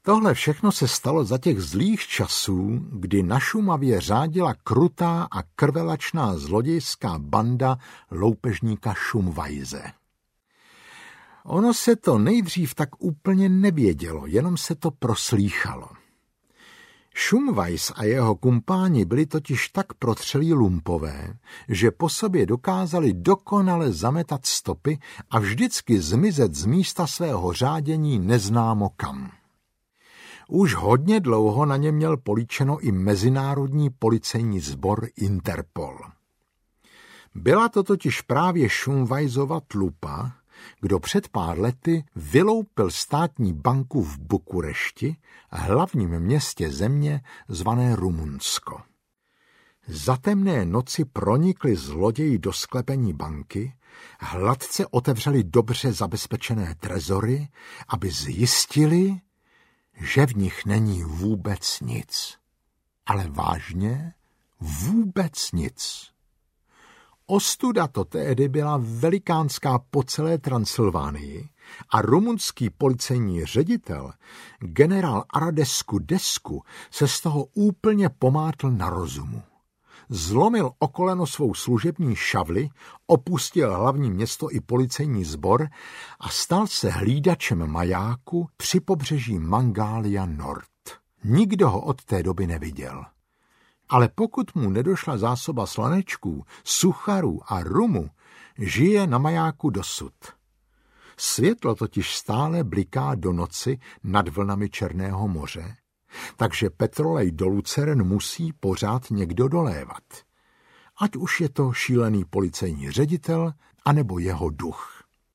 Tohle všechno se stalo za těch zlých časů, kdy na Šumavě řádila krutá a krvelačná zlodějská banda loupežníka Šumvajze. Ono se to nejdřív tak úplně nevědělo, jenom se to proslýchalo. Šumvajs a jeho kumpáni byli totiž tak protřelí lumpové, že po sobě dokázali dokonale zametat stopy a vždycky zmizet z místa svého řádění neznámo kam. Už hodně dlouho na ně měl políčeno i Mezinárodní policejní sbor Interpol. Byla to totiž právě Šumvajsova tlupa, kdo před pár lety vyloupil státní banku v Bukurešti, hlavním městě země zvané Rumunsko. Za temné noci pronikli zloději do sklepení banky, hladce otevřeli dobře zabezpečené trezory, aby zjistili, že v nich není vůbec nic. Ale vážně vůbec nic. Ostuda to tehdy byla velikánská po celé Transylvánii a rumunský policejní ředitel, generál Aradescu Descu, se z toho úplně pomátl na rozumu. Zlomil o koleno svou služební šavli, opustil hlavní město i policejní sbor a stal se hlídačem majáku při pobřeží Mangália Nord. Nikdo ho od té doby neviděl. Ale pokud mu nedošla zásoba slanečků, sucharů a rumu, žije na majáku dosud. Světlo totiž stále bliká do noci nad vlnami Černého moře, takže petrolej do Luceren musí pořád někdo dolévat. Ať už je to šílený policejní ředitel, anebo jeho duch.